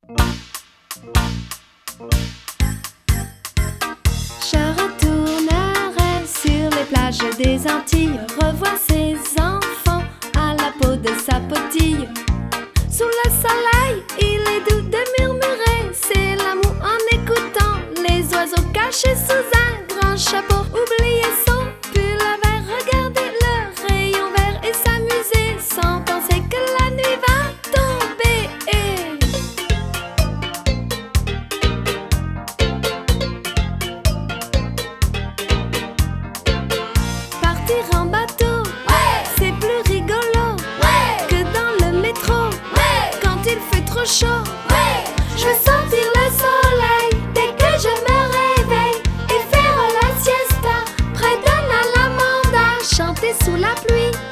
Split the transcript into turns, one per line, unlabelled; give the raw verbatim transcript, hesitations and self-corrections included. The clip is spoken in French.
Je retournerai sur les plages des Antilles, revoir ces enfants à la peau de sapotille. Sous le soleil, il est doux de murmurer, c'est l'amour en écoutant les oiseaux cachés sous un grand chapeau. Oublier son pull à vert, regarder le rayon vert et s'amuser sans penser que la nuit va tomber. Partir en bateau, ouais, c'est plus rigolo, ouais, que dans le métro, ouais, quand il fait trop chaud, ouais. Je veux sentir le soleil dès que je me réveille et faire la siesta près d'un alamanda, chanter sous la pluie.